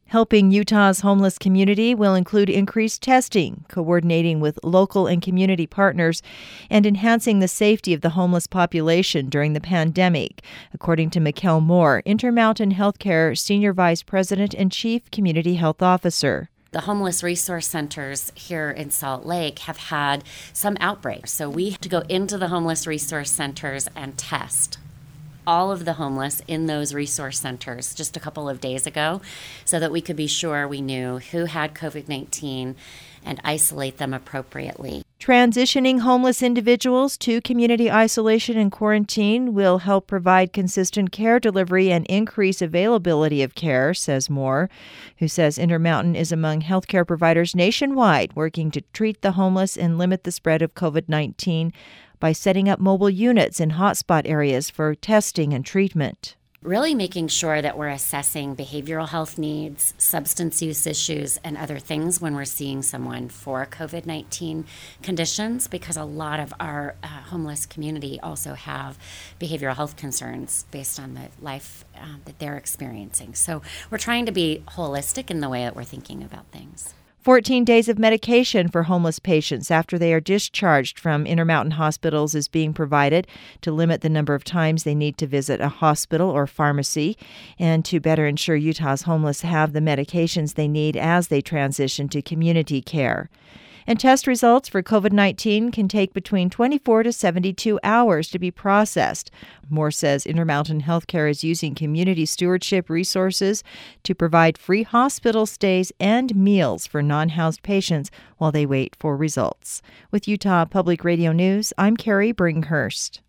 Helping Utah's homeless community will include increased testing, coordinating with local and community partners, and enhancing the safety of the homeless population during the pandemic, according to Mikkel Moore, Intermountain Healthcare Senior Vice President and Chief Community Health Officer. The homeless resource centers here in Salt Lake have had some outbreaks, so we have to go into the homeless resource centers and test all of the homeless in those resource centers just a couple of days ago so that we could be sure we knew who had COVID-19 and isolate them appropriately. Transitioning homeless individuals to community isolation and quarantine will help provide consistent care delivery and increase availability of care, says Moore, who says Intermountain is among healthcare providers nationwide working to treat the homeless and limit the spread of COVID-19 by setting up mobile units in hotspot areas for testing and treatment. Really making sure that we're assessing behavioral health needs, substance use issues, and other things when we're seeing someone for COVID-19 conditions, because a lot of our homeless community also have behavioral health concerns based on the life that they're experiencing. So we're trying to be holistic in the way that we're thinking about things. 14 days of medication for homeless patients after they are discharged from Intermountain hospitals is being provided to limit the number of times they need to visit a hospital or pharmacy and to better ensure Utah's homeless have the medications they need as they transition to community care. And test results for COVID-19 can take between 24 to 72 hours to be processed. Moore says Intermountain Healthcare is using community stewardship resources to provide free hospital stays and meals for non-housed patients while they wait for results. With Utah Public Radio News, I'm Carrie Bringhurst.